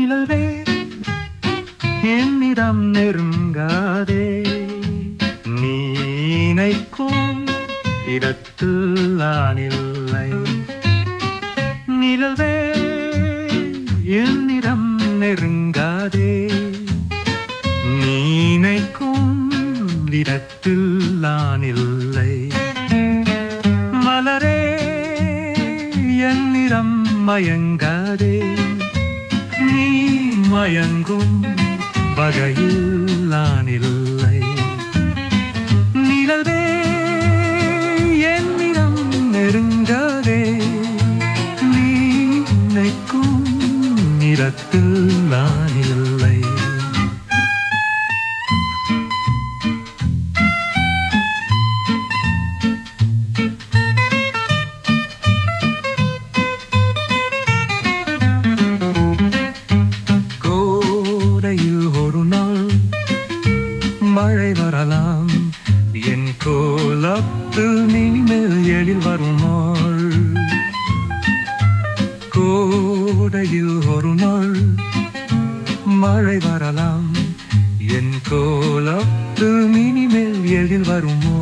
நிலவே என்னிடம் நெருங்காதே, நீ நினைக்கும் இடத்தில் நான் இல்லை. நிலவே என்னிடம் நெருங்காதே, நீ நினைக்கும் இடத்தில் நான் இல்லை. மலரே என்னிடம் மயங்காதே, நீ மயங்கும் வகையில் நான் இல்லை. நிலவே என்னிடம் நெருங்காதே, நீ நினைக்கும் இடத்தில் நான் இல்லை. மழை வரலாம், என் கோலத்தில் நீமேல் எழில் வரும் நாள். கோடையில் ஒரு நாள் மழை வரலாம், என் கோலத்தில் நீமேல் எழில் வருமோ.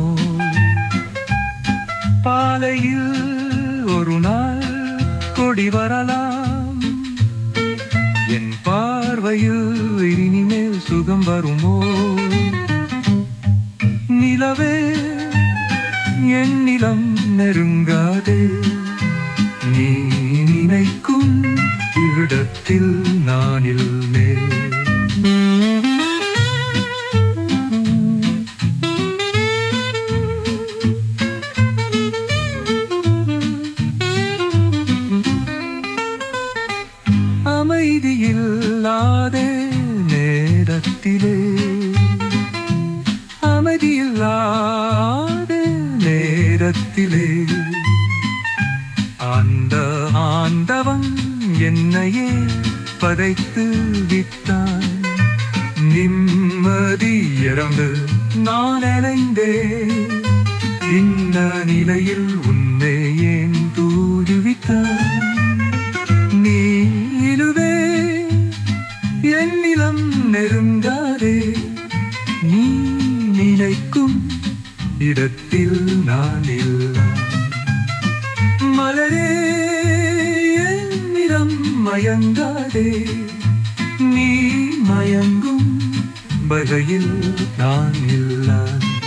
பாலையில் ஒரு நாள் கொடி வரலாம், என் பார்வையில் இனிமேல் சுகம் வருமோ. நிலவே என்னிடம் நெருங்காதே, நீ நினைக்கும் இடத்தில் நான் இல்லை. அமைதியில்லாத நேரத்திலே, அமைதியில்லாத நேரத்திலே, அந்த ஆண்டவன் என்னையே படைத்து விட்டான். நிம்மதி இழந்து நான் அலைந்தேன், இந்த நிலையில் உன்னை ஏன் தூதுவித்தான். நீலுவே என்னிடம் நெருங்காதே, நீ நினைக்கும் இடத்தில் நான் இல்லை. மலரே என்னிடம் மயங்காதே, நீ மயங்கும் வகையில் நான் இல்லை.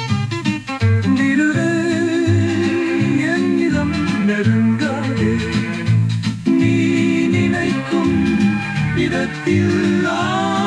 நிலவே என்னிடம் நெருங்காதே, நீ நினைக்கும் இடத்தில் நான்